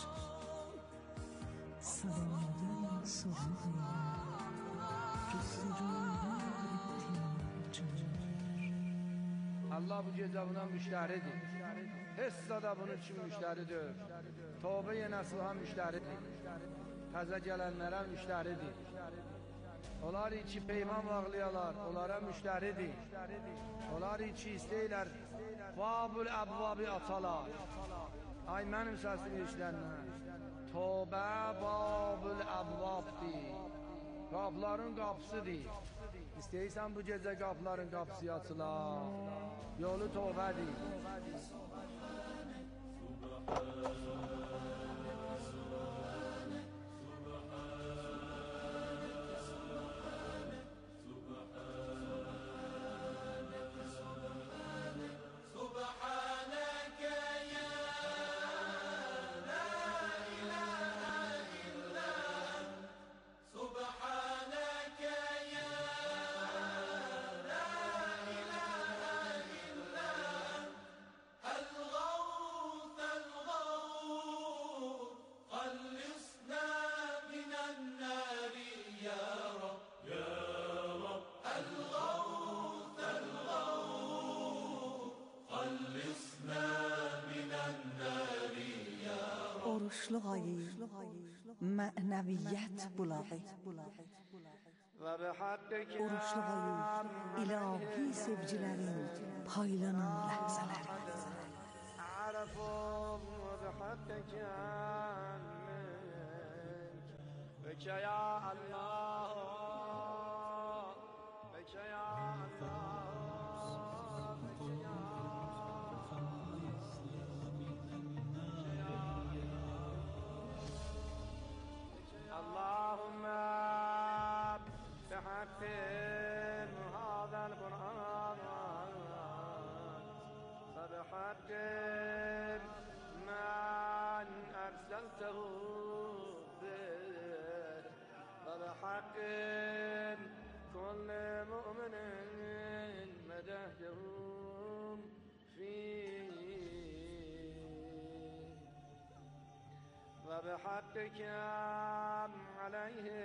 Sadadan sözüyle cüstücüyle ettin canım. Allah bu gece buna müşteridir. Hessa da bunun için müşteridir. Tövbe-i Nasuha müşteridir. Təzə gələnlərə müştəridir. Onlar içi peyman bağlayalar, onlara müştəridir. Onlar içi istəyirlər, Babul əbvabi atalar. Ay mənim səsini işlənlər. Tövbə Babul əbvabdir. Qapıların qapısıdır. İstəyirsən bu gecə qapıların qapısı açılar. Yolu tövbədir. Oruçluq ayı, mənəviyyət bulağı. Oruçluq ayı, ilahi sevgilərin paylanan ləhzələri. Bəkə ya Allah, bəkə ya Allah. اللهم بحق هذا القرآن فبحق من أرسلته به فبحق كل مؤمن مدحتهم فيه وبحقك عليه